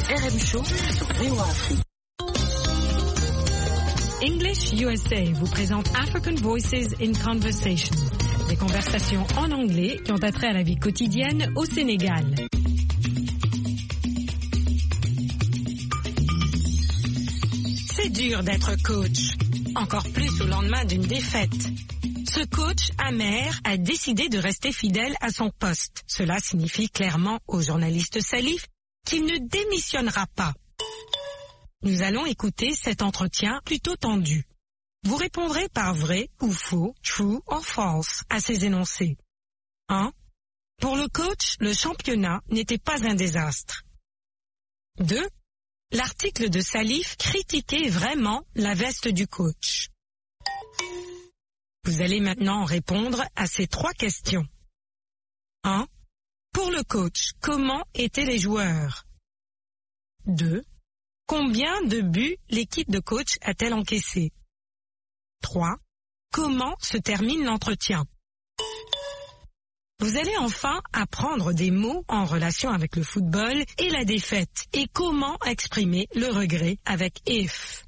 RM Show sur VOA Afrique. English USA vous présente African Voices in Conversation, des conversations en anglais qui ont attrait à la vie quotidienne au Sénégal. C'est dur d'être coach, encore plus au lendemain d'une défaite. Ce coach amer a décidé de rester fidèle à son poste. Cela signifie clairement au journaliste Salif qu'il ne démissionnera pas. Nous allons écouter cet entretien plutôt tendu. Vous répondrez par vrai ou faux, true or false, à ces énoncés. 1. Pour le coach, le championnat n'était pas un désastre. 2. L'article de Salif critiquait vraiment la veste du coach. Vous allez maintenant répondre à ces 3 questions. 1. Pour le coach, comment étaient les joueurs? 2. Combien de buts l'équipe de coach a-t-elle encaissé? 3. Comment se termine l'entretien? Vous allez enfin apprendre des mots en relation avec le football et la défaite et comment exprimer le regret avec if.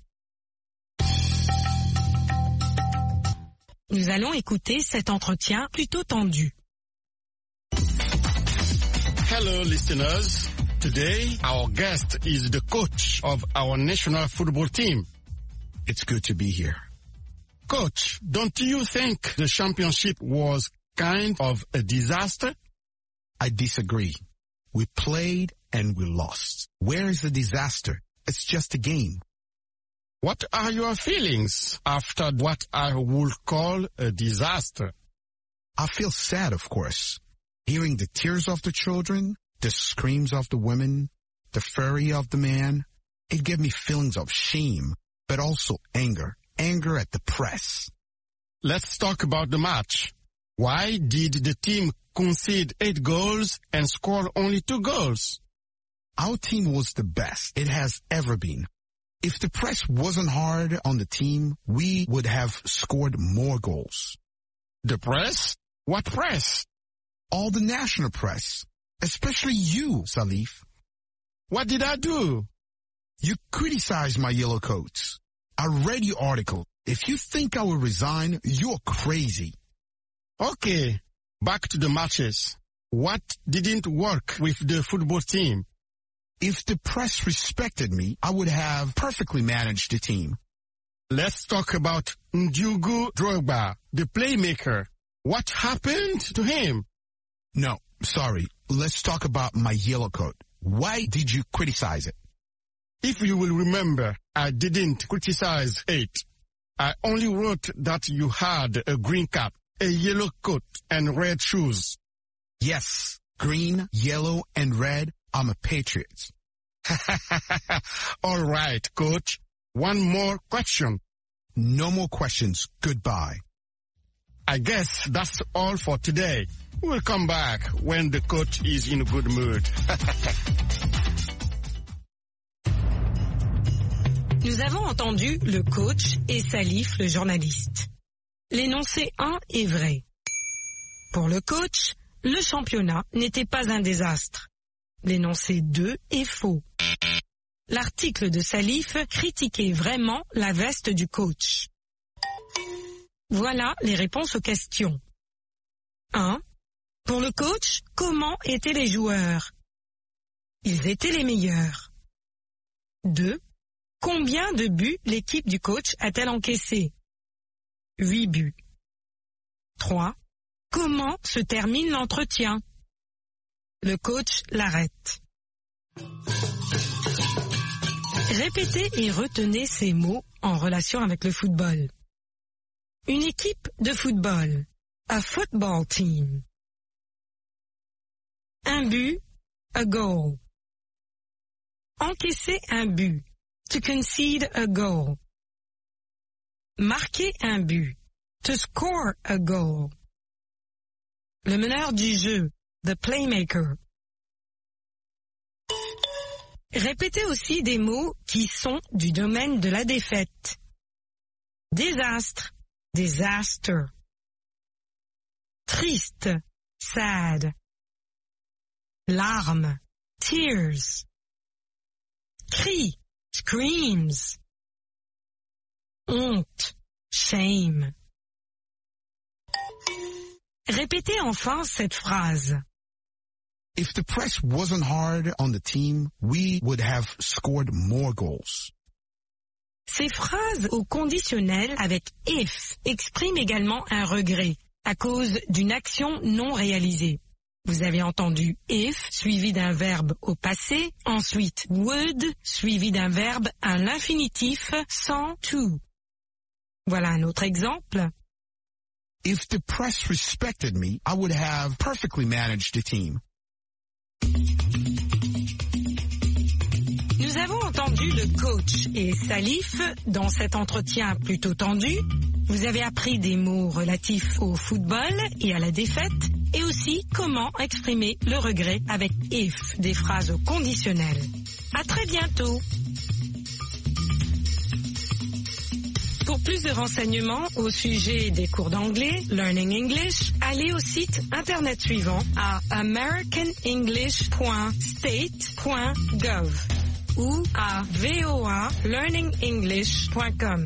Nous allons écouter cet entretien plutôt tendu. Hello, listeners. Today, our guest is the coach of our national football team. It's good to be here. Coach, don't you think the championship was kind of a disaster? I disagree. We played and we lost. Where is the disaster? It's just a game. What are your feelings after what I would call a disaster? I feel sad, of course. Hearing the tears of the children, the screams of the women, the fury of the man, it gave me feelings of shame, but also anger at the press. Let's talk about the match. Why did the team concede 8 goals and score only 2 goals? Our team was the best it has ever been. If the press wasn't hard on the team, we would have scored more goals. The press? What press? All the national press. Especially you, Salif. What did I do? You criticized my yellow coats. I read your article. If you think I will resign, you're crazy. Okay, back to the matches. What didn't work with the football team? If the press respected me, I would have perfectly managed the team. Let's talk about Ndiogu Drogba, the playmaker. What happened to him? No, sorry. Let's talk about my yellow coat. Why did you criticize it? If you will remember, I didn't criticize it. I only wrote that you had a green cap, a yellow coat, and red shoes. Yes, green, yellow, and red. I'm a patriot. All right, coach. One more question. No more questions. Goodbye. I guess that's all for today. We'll come back when the coach is in a good mood. Nous avons entendu le coach et Salif, le journaliste. L'énoncé 1 est vrai. Pour le coach, le championnat n'était pas un désastre. L'énoncé 2 est faux. L'article de Salif critiquait vraiment la veste du coach. Voilà les réponses aux questions. 1. Pour le coach, comment étaient les joueurs? Ils étaient les meilleurs. 2. Combien de buts l'équipe du coach a-t-elle encaissé? 8 buts. 3. Comment se termine l'entretien? Le coach l'arrête. Répétez et retenez ces mots en relation avec le football. Une équipe de football. A football team. Un but. A goal. Encaisser un but. To concede a goal. Marquer un but. To score a goal. Le meneur du jeu. The playmaker. Répétez aussi des mots qui sont du domaine de la défaite. Désastre. Disaster. Triste. Sad. Larmes. Tears. Cri, screams. Honte, shame. Répétez enfin cette phrase. If the press wasn't hard on the team, we would have scored more goals. Ces phrases au conditionnel avec if expriment également un regret à cause d'une action non réalisée. Vous avez entendu if suivi d'un verbe au passé, ensuite would suivi d'un verbe à l'infinitif sans to. Voilà un autre exemple. If the press respected me, I would have perfectly managed the team. Nous avons entendu le coach et Salif dans cet entretien plutôt tendu. Vous avez appris des mots relatifs au football et à la défaite et aussi comment exprimer le regret avec if, des phrases au conditionnel. À très bientôt. Pour plus de renseignements au sujet des cours d'anglais, Learning English, allez au site internet suivant à americanenglish.state.gov ou à voalearningenglish.com.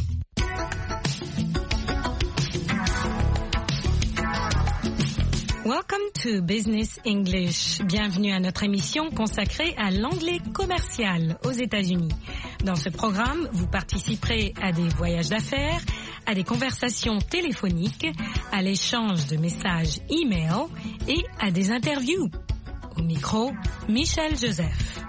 Welcome to Business English. Bienvenue à notre émission consacrée à l'anglais commercial aux États-Unis. Dans ce programme, vous participerez à des voyages d'affaires, à des conversations téléphoniques, à l'échange de messages e-mail et à des interviews. Au micro, Michel Joseph.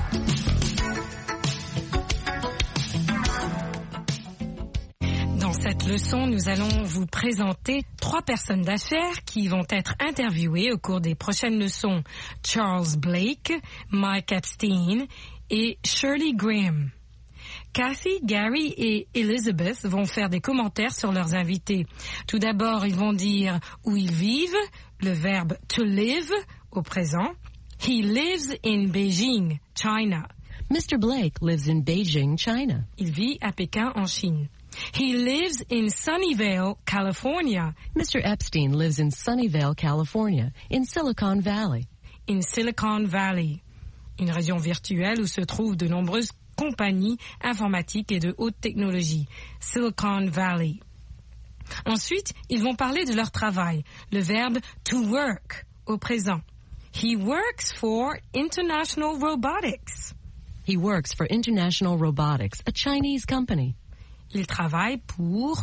Dans cette leçon, nous allons vous présenter 3 personnes d'affaires qui vont être interviewées au cours des prochaines leçons. Charles Blake, Mike Epstein et Shirley Graham. Kathy, Gary et Elizabeth vont faire des commentaires sur leurs invités. Tout d'abord, ils vont dire où ils vivent, le verbe to live au présent. He lives in Beijing, China. Mr. Blake lives in Beijing, China. Il vit à Pékin, en Chine. He lives in Sunnyvale, California. Mr. Epstein lives in Sunnyvale, California, in Silicon Valley. In Silicon Valley, une région virtuelle où se trouvent de nombreuses compagnies informatiques et de haute technologie. Silicon Valley. Ensuite, ils vont parler de leur travail, le verbe to work au présent. He works for International Robotics. He works for International Robotics, a Chinese company. Il travaille pour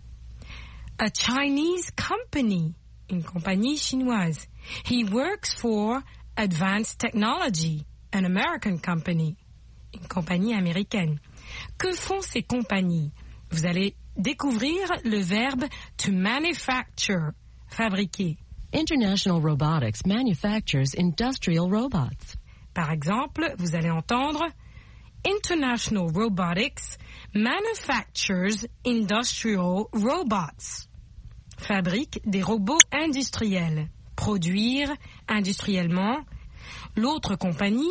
a Chinese company, une compagnie chinoise. He works for Advanced Technology, an American company, une compagnie américaine. Que font ces compagnies? Vous allez découvrir le verbe to manufacture, fabriquer. International Robotics manufactures industrial robots. Par exemple, vous allez entendre International Robotics manufactures industrial robots. Fabrique des robots industriels. Produire industriellement. L'autre compagnie,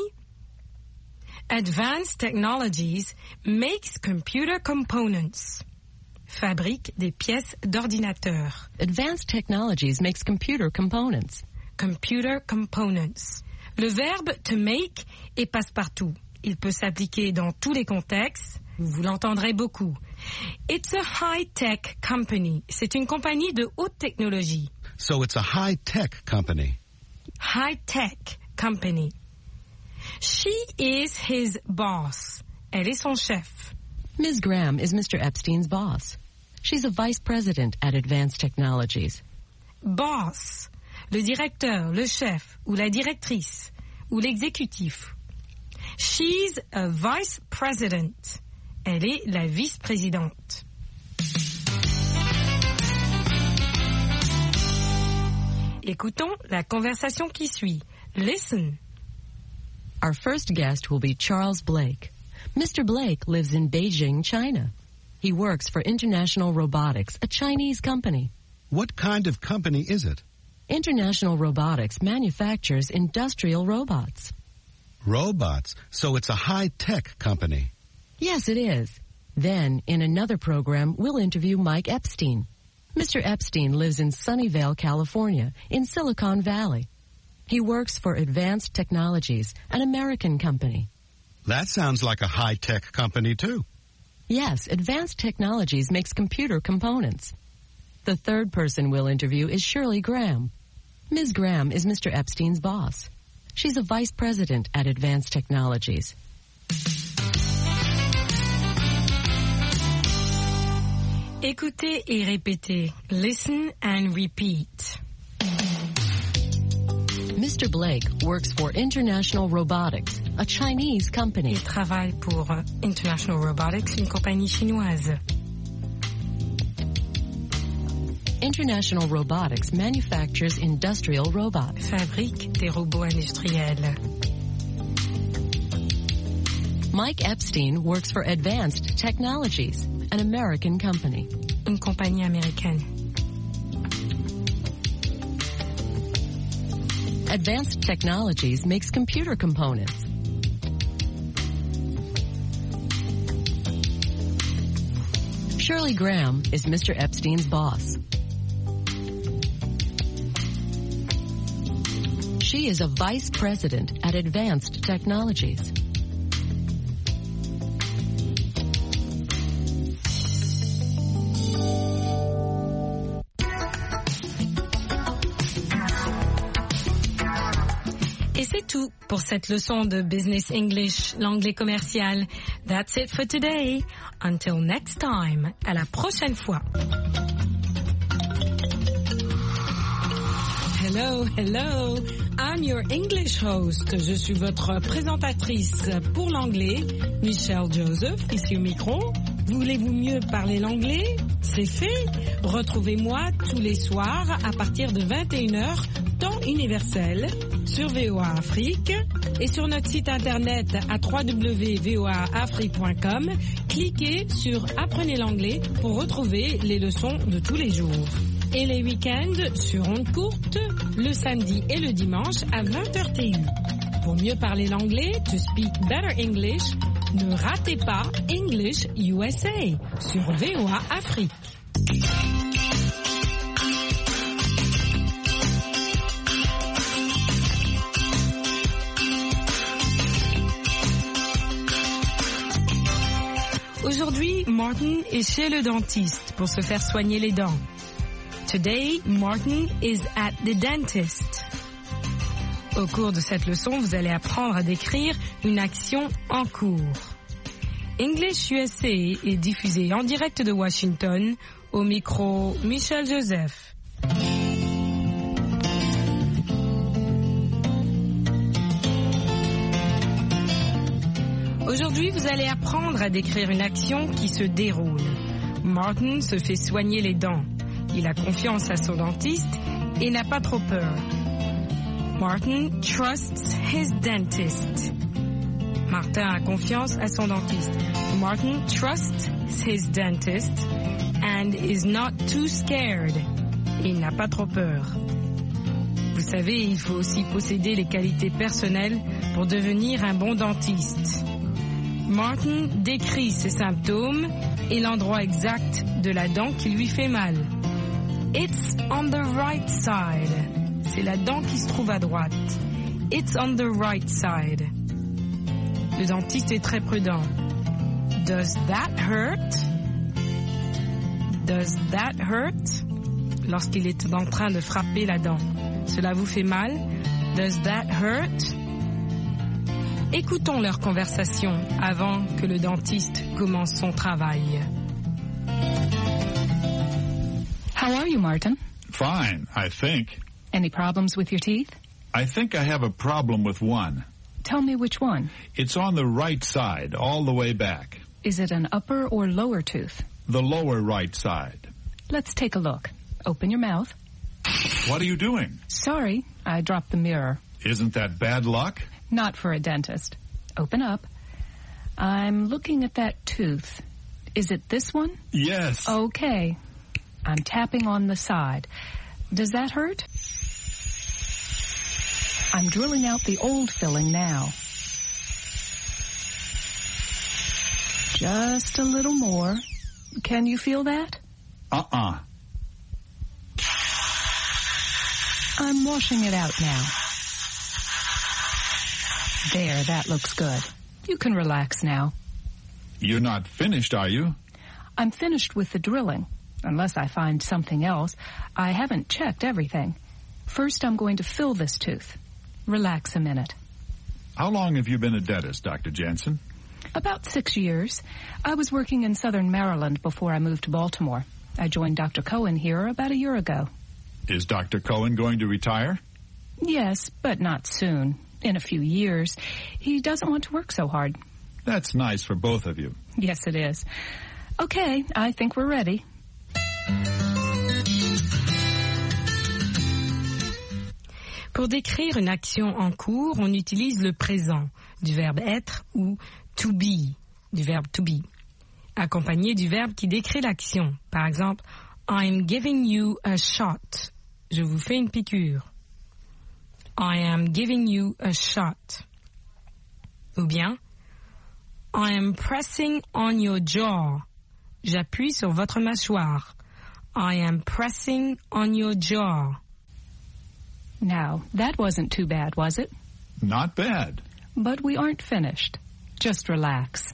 Advanced Technologies, makes computer components. Fabrique des pièces d'ordinateur. Advanced Technologies makes computer components. Computer components. Le verbe to make est passe-partout. Il peut s'appliquer dans tous les contextes. Vous l'entendrez beaucoup. It's a high-tech company. C'est une compagnie de haute technologie. So it's a high-tech company. High-tech company. She is his boss. Elle est son chef. Ms. Graham is Mr. Epstein's boss. She's a vice president at Advanced Technologies. Boss. Le directeur, le chef, ou la directrice, ou l'exécutif. She's a vice president. Elle est la vice-présidente. Écoutons la conversation qui suit. Listen. Our first guest will be Charles Blake. Mr. Blake lives in Beijing, China. He works for International Robotics, a Chinese company. What kind of company is it? International Robotics manufactures industrial robots. Robots. So it's a high-tech company. Yes, it is. Then, in another program, we'll interview Mike Epstein. Mr. Epstein lives in Sunnyvale, California, in Silicon Valley. He works for Advanced Technologies, an American company. That sounds like a high-tech company, too. Yes, Advanced Technologies makes computer components. The third person we'll interview is Shirley Graham. Ms. Graham is Mr. Epstein's boss. She's a vice president at Advanced Technologies. Écoutez et répétez. Listen and repeat. Mr. Blake works for International Robotics, a Chinese company. Il travaille pour International Robotics, une compagnie chinoise. International Robotics manufactures industrial robots. Fabrique des robots industriels. Mike Epstein works for Advanced Technologies, an American company. Une compagnie américaine. Advanced Technologies makes computer components. Shirley Graham is Mr. Epstein's boss. She is a vice president at Advanced Technologies. Et c'est tout pour cette leçon de Business English, l'anglais commercial. That's it for today. Until next time. À la prochaine fois. Hello, hello. I'm your English host. Je suis votre présentatrice pour l'anglais, Michelle Joseph, ici au micro. Voulez-vous mieux parler l'anglais? C'est fait. Retrouvez-moi tous les soirs à partir de 21h, temps universel, sur VOA Afrique et sur notre site internet à www.voaafrique.com. Cliquez sur Apprenez l'anglais pour retrouver les leçons de tous les jours. Et les week-ends sur ondes courtes, le samedi et le dimanche à 20h TU. Pour mieux parler l'anglais, to speak better English, ne ratez pas English USA sur VOA Afrique. Aujourd'hui, Martin est chez le dentiste pour se faire soigner les dents. Today, Martin is at the dentist. Au cours de cette leçon, vous allez apprendre à décrire une action en cours. English USA est diffusé en direct de Washington, au micro Michel Joseph. Aujourd'hui, vous allez apprendre à décrire une action qui se déroule. Martin se fait soigner les dents. Il a confiance à son dentiste et n'a pas trop peur. Martin trusts his dentist. Martin a confiance à son dentiste. Martin trusts his dentist and is not too scared. Et il n'a pas trop peur. Vous savez, il faut aussi posséder les qualités personnelles pour devenir un bon dentiste. Martin décrit ses symptômes et l'endroit exact de la dent qui lui fait mal. It's on the right side. C'est la dent qui se trouve à droite. It's on the right side. Le dentiste est très prudent. Does that hurt? Does that hurt? Lorsqu'il est en train de frapper la dent. Cela vous fait mal? Does that hurt? Écoutons leur conversation avant que le dentiste commence son travail. How are you, Martin? Fine, I think. Any problems with your teeth? I think I have a problem with one. Tell me which one. It's on the right side, all the way back. Is it an upper or lower tooth? The lower right side. Let's take a look. Open your mouth. What are you doing? Sorry, I dropped the mirror. Isn't that bad luck? Not for a dentist. Open up. I'm looking at that tooth. Is it this one? Yes. Okay. I'm tapping on the side. Does that hurt? I'm drilling out the old filling now. Just a little more. Can you feel that? Uh-uh. I'm washing it out now. There, that looks good. You can relax now. You're not finished, are you? I'm finished with the drilling. Unless I find something else. I haven't checked everything. First, I'm going to fill this tooth. Relax a minute. How long have you been a dentist, Dr. Jansen? About 6 years. I was working in southern Maryland before I moved to Baltimore. I joined Dr. Cohen here about a year ago. Is Dr. Cohen going to retire? Yes, but not soon. In a few years. He doesn't want to work so hard. That's nice for both of you. Yes, it is. Okay, I think we're ready. Pour décrire une action en cours, on utilise le présent du verbe être ou to be du verbe to be, accompagné du verbe qui décrit l'action. Par exemple, I'm giving you a shot. Je vous fais une piqûre. I am giving you a shot. Ou bien, I am pressing on your jaw. J'appuie sur votre mâchoire. I am pressing on your jaw. Now, that wasn't too bad, was it? Not bad. But we aren't finished. Just relax.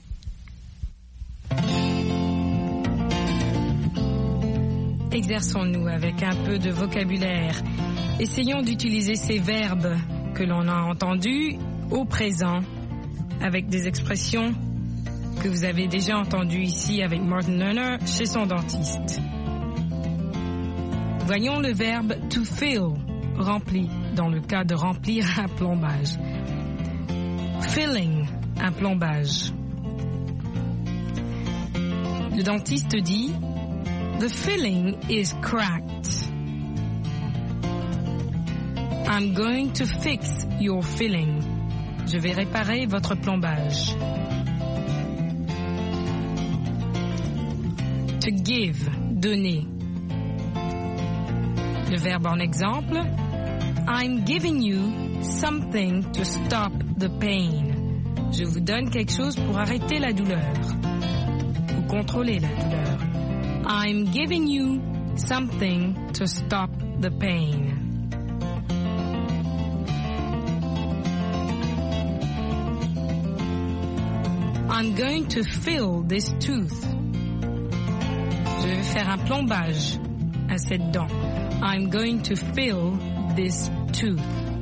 Exerçons-nous avec un peu de vocabulaire. Essayons d'utiliser ces verbes que l'on a entendus au présent avec des expressions que vous avez déjà entendues ici avec Martin Lerner chez son dentiste. Voyons le verbe to fill, rempli, dans le cas de remplir un plombage. Filling, un plombage. Le dentiste dit The filling is cracked. I'm going to fix your filling. Je vais réparer votre plombage. To give, donner. Le verbe en exemple, I'm giving you something to stop the pain. Je vous donne quelque chose pour arrêter la douleur ou contrôler la douleur. I'm giving you something to stop the pain. I'm going to fill this tooth. Je vais faire un plombage à cette dent. I'm going to fill this tooth.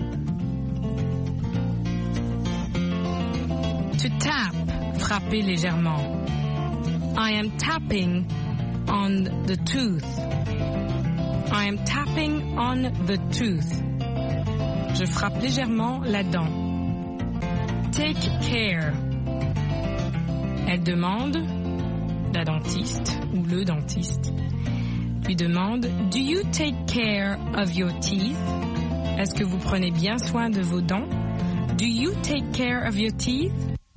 To tap, frapper légèrement. I am tapping on the tooth. I am tapping on the tooth. Je frappe légèrement la dent. Take care. Elle demande, la dentiste ou le dentiste, lui demande, Do you take care of your teeth? Est-ce que vous prenez bien soin de vos dents? Do you take care of your teeth?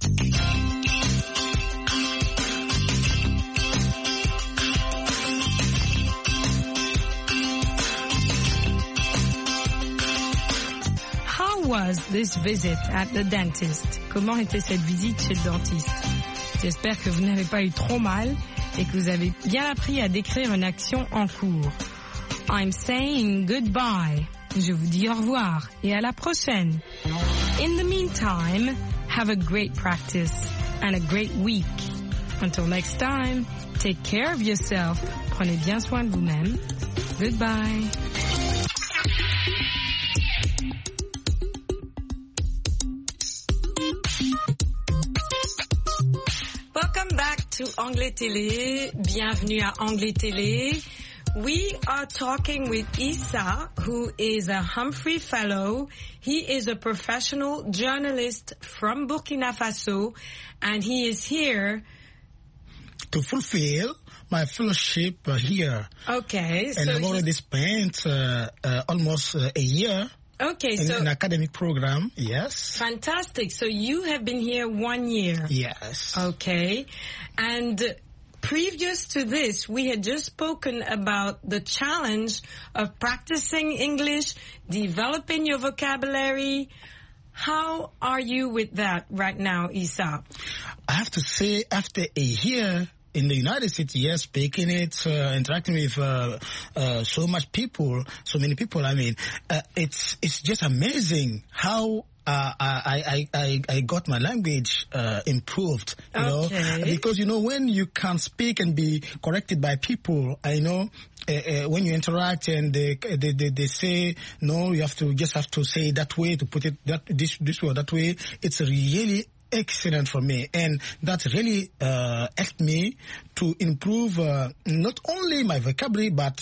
How was this visit at the dentist? Comment était cette visite chez le dentiste? J'espère que vous n'avez pas eu trop mal et que vous avez bien appris à décrire une action en cours. I'm saying goodbye. Je vous dis au revoir et à la prochaine. In the meantime, have a great practice and a great week. Until next time, take care of yourself. Prenez bien soin de vous-même. Goodbye. Welcome back to Anglais Télé. Bienvenue à Anglais Télé. We are talking with Issa, who is a Humphrey Fellow. He is a professional journalist from Burkina Faso, and he is here to fulfill my fellowship here. Okay. And I've already spent almost a year. Okay, in an academic program, yes. Fantastic. So you have been here 1 year. Yes. Okay. And previous to this, we had just spoken about the challenge of practicing English, developing your vocabulary. How are you with that right now, Issa? I have to say, after a year in the United States, yes, speaking it, interacting with so many people, I mean, it's just amazing how I got my language improved, you know, because, you know, when you can speak and be corrected by people, I know when you interact and they say, no, you have to say that way, to put it this way or that way, it's really excellent for me, and that really helped me to improve not only my vocabulary but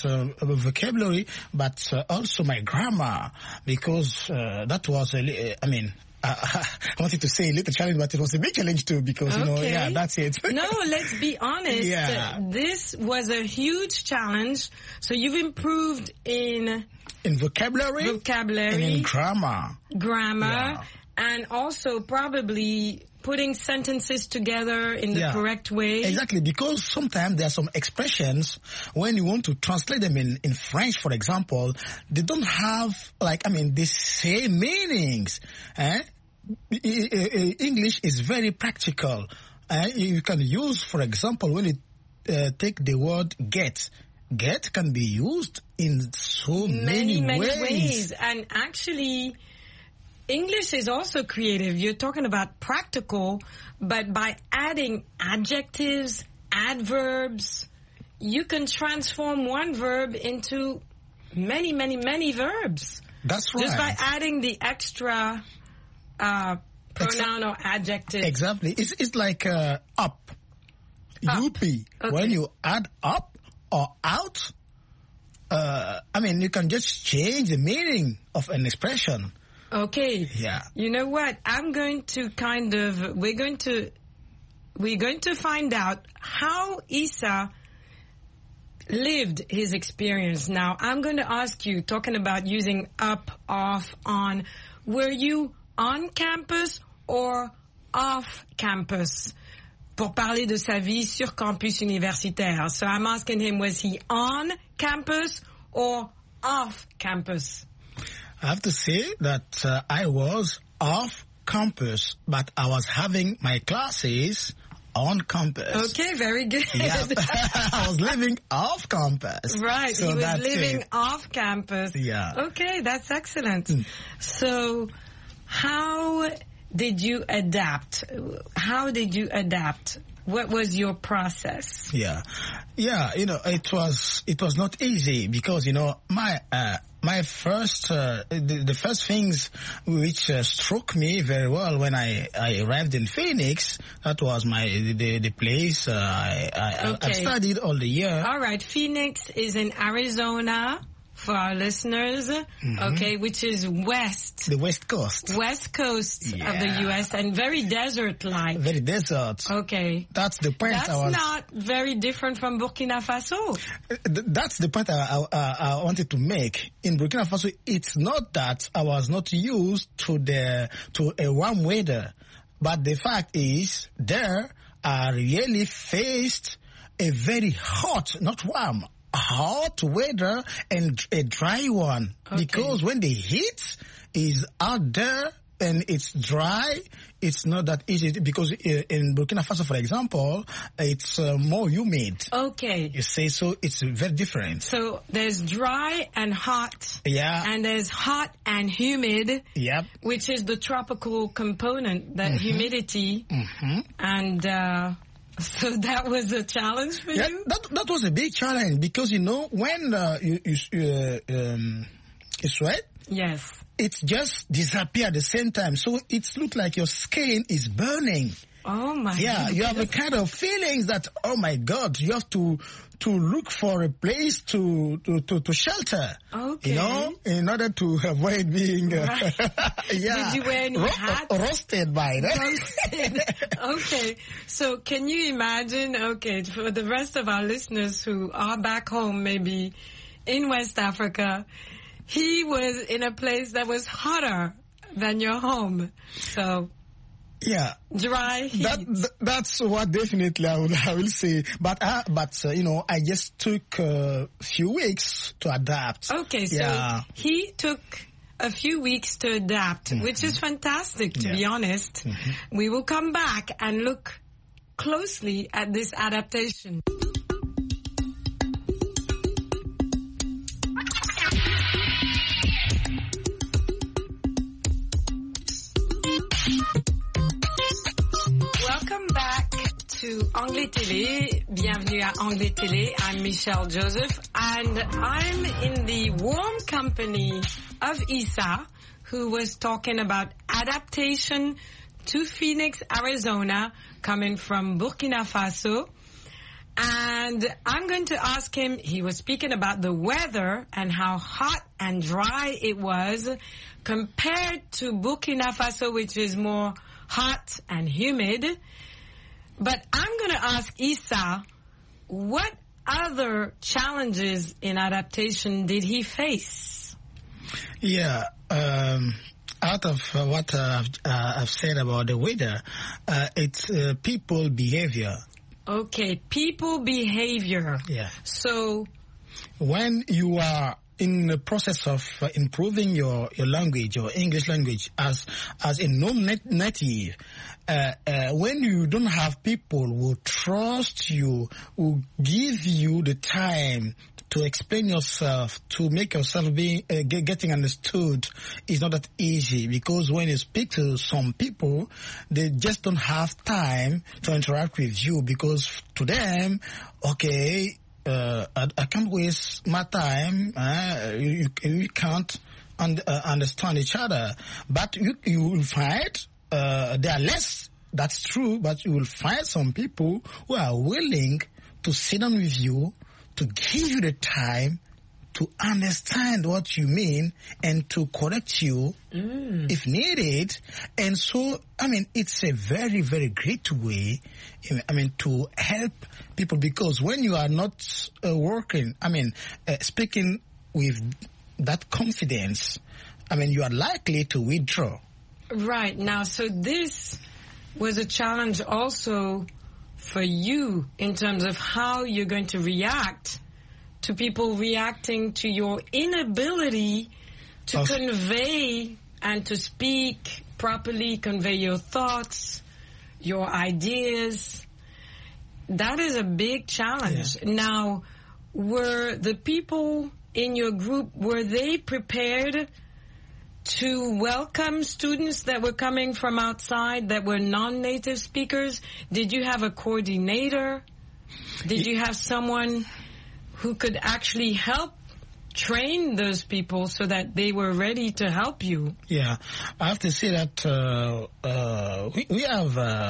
also my grammar, because that was I wanted to say a little challenge, but it was a big challenge too, because, you know, yeah, that's it. No, let's be honest. Yeah. This was a huge challenge. So you've improved in vocabulary and in grammar. Yeah. And also probably putting sentences together in the correct way. Exactly, because sometimes there are some expressions, when you want to translate them in French, for example, they don't have, the same meanings. English is very practical. You can use, for example, when you take the word get. Get can be used in so many ways. And actually, English is also creative. You're talking about practical, but by adding adjectives, adverbs, you can transform one verb into many, many, many verbs. That's right. Just by adding the extra pronoun or adjective. Exactly. It's like up. UP. Okay. When you add up or out, you can just change the meaning of an expression. Okay. Yeah. You know what? we're going to find out how Issa lived his experience. Now, I'm going to ask you, talking about using up, off, on, were you on campus or off campus? Pour parler de sa vie sur campus universitaire. So I'm asking him, was he on campus or off campus? I have to say that I was off campus, but I was having my classes on campus. Okay, very good. Yeah. I was living off campus. Right, so he was living off campus. Yeah. Okay, that's excellent. So, how did you adapt? What was your process? Yeah, it was not easy, because, my first, the first things which struck me very well when I arrived in Phoenix, that was the place I studied all the year. All right, Phoenix is in Arizona. For our listeners, okay, which is west. The West Coast. West Coast of the U.S. and very desert-like. Very desert. Okay. That's the point. That's not very different from Burkina Faso. That's the point I wanted to make. In Burkina Faso, it's not that I was not used to a warm weather, but the fact is, there I really faced a very hot, not warm, hot weather and a dry one. Okay. Because when the heat is out there and it's dry, it's not that easy, because in Burkina Faso, for example, it's more humid. Okay. You say, so it's very different. So there's dry and hot. Yeah. And there's hot and humid. Yep. Which is the tropical component, the humidity. Mm-hmm. And so that was a challenge for you? That was a big challenge, because, when you sweat, yes, it just disappears at the same time. So it looks like your skin is burning. Oh my God. Yeah, you have a kind of feelings that, oh my God, you have to look for a place to shelter. Okay. In order to avoid being right. Did you wear any hat? Roasted by that. Roasted. Okay. So can you imagine, for the rest of our listeners who are back home, maybe in West Africa, he was in a place that was hotter than your home. So yeah, dry heat. That's what definitely I will say. But I just took a few weeks to adapt. Okay, so he took a few weeks to adapt, which is fantastic, to be honest. Mm-hmm. We will come back and look closely at this adaptation. to Anglais Télé. Bienvenue à Anglais Télé. I'm Michelle Joseph, and I'm in the warm company of Issa, who was talking about adaptation to Phoenix, Arizona, coming from Burkina Faso. And I'm going to ask him, he was speaking about the weather and how hot and dry it was compared to Burkina Faso, which is more hot and humid. But I'm going to ask Issa, what other challenges in adaptation did he face? Yeah, out of what I've said about the weather, it's people behavior. Okay, people behavior. Yeah. So when you are in the process of improving your language, your English language, as a non-native, when you don't have people who trust you, who give you the time to explain yourself, to make yourself getting understood, is not that easy, because when you speak to some people, they just don't have time to interact with you, because to them, okay, I can't waste my time. You can't understand each other. But you will find there are less. That's true. But you will find some people who are willing to sit down with you, to give you the time to understand what you mean and to correct you if needed. And so, I mean, it's a very, very great way, I mean, to help people, because when you are not working, I mean, speaking with that confidence, I mean, you are likely to withdraw. Right. Now, so this was a challenge also for you in terms of how you're going to react to people reacting to your inability to convey and to speak properly, convey your thoughts, your ideas. That is a big challenge. Yeah. Now, were the people in your group, were they prepared to welcome students that were coming from outside that were non-native speakers? Did you have a coordinator? Did you have someone who could actually help train those people so that they were ready to help you? Yeah, I have to say that we have,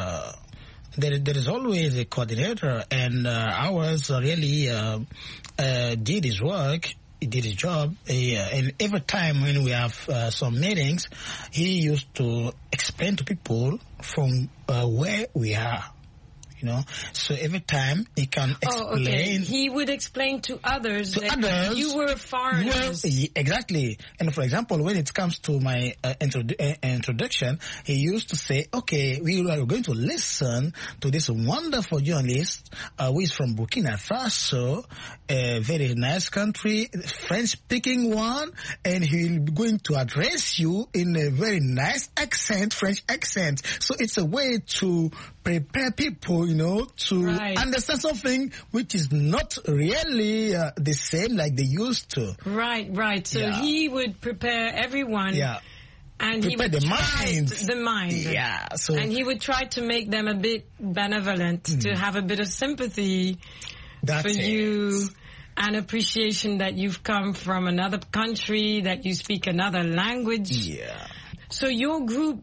there is always a coordinator, and ours really did his work. He did his job, and every time when we have some meetings, he used to explain to people from where we are. You know, so every time he can explain. Oh, okay. He would explain to others that you were foreigners. Exactly. And for example, when it comes to my introduction, he used to say, okay, we are going to listen to this wonderful journalist who is from Burkina Faso, a very nice country, French-speaking one, and he'll be going to address you in a very nice accent, French accent. So it's a way to prepare people, you know, to understand something which is not really the same like they used to. Right, right. So he would prepare everyone. Yeah. And prepare he would the mind. Yeah. So, and he would try to make them a bit benevolent, to have a bit of sympathy for you and appreciation that you've come from another country, that you speak another language. Yeah. So your group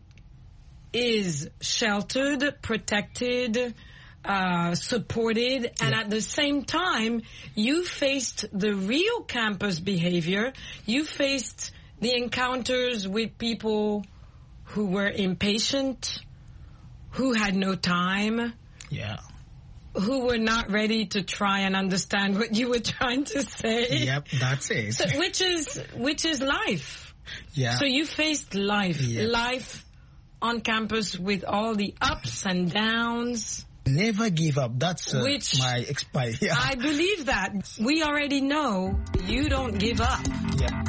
is sheltered, protected, supported, and at the same time, you faced the real campus behavior. You faced the encounters with people who were impatient, who had no time, who were not ready to try and understand what you were trying to say. Yep, that's it. So, which is life. Yeah. So you faced life. Yeah. Life on campus with all the ups and downs. Never give up. That's my experience. Yeah. I believe that. We already know you don't give up. Yeah.